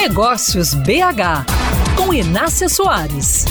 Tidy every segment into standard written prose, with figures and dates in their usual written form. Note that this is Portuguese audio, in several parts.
Negócios BH, com Inácia Soares.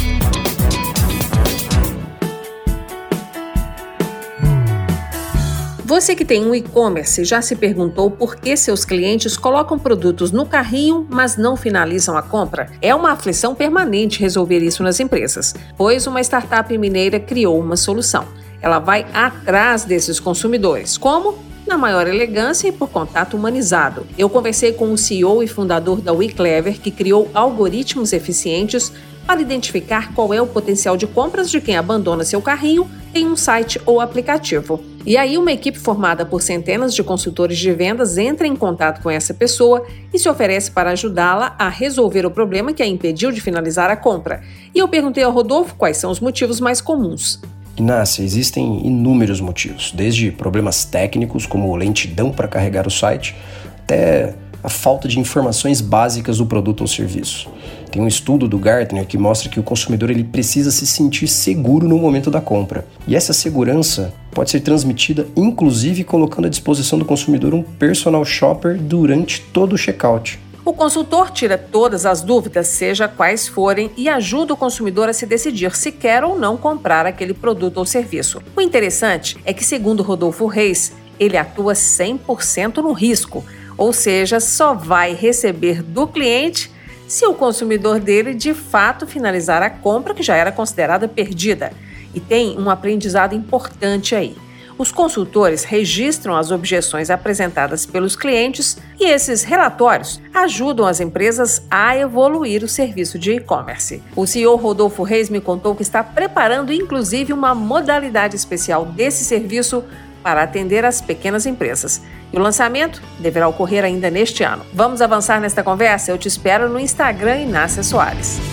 Você que tem um e-commerce já se perguntou por que seus clientes colocam produtos no carrinho, mas não finalizam a compra? É uma aflição permanente resolver isso nas empresas, pois uma startup mineira criou uma solução. Ela vai atrás desses consumidores. Como? Na maior elegância e por contato humanizado. Eu conversei com o CEO e fundador da WeClever, que criou algoritmos eficientes para identificar qual é o potencial de compras de quem abandona seu carrinho em um site ou aplicativo. E aí uma equipe formada por centenas de consultores de vendas entra em contato com essa pessoa e se oferece para ajudá-la a resolver o problema que a impediu de finalizar a compra. E eu perguntei ao Rodolfo quais são os motivos mais comuns. Inácia, existem inúmeros motivos, desde problemas técnicos, como lentidão para carregar o site, até a falta de informações básicas do produto ou serviço. Tem um estudo do Gartner que mostra que o consumidor ele precisa se sentir seguro no momento da compra. E essa segurança pode ser transmitida, inclusive colocando à disposição do consumidor um personal shopper durante todo o checkout. O consultor tira todas as dúvidas, seja quais forem, e ajuda o consumidor a se decidir se quer ou não comprar aquele produto ou serviço. O interessante é que, segundo Rodolfo Reis, ele atua 100% no risco, ou seja, só vai receber do cliente se o consumidor dele de fato finalizar a compra que já era considerada perdida. E tem um aprendizado importante aí. Os consultores registram as objeções apresentadas pelos clientes e esses relatórios ajudam as empresas a evoluir o serviço de e-commerce. O CEO Rodolfo Reis me contou que está preparando inclusive uma modalidade especial desse serviço para atender as pequenas empresas. E o lançamento deverá ocorrer ainda neste ano. Vamos avançar nesta conversa? Eu te espero no Instagram Inácia Soares.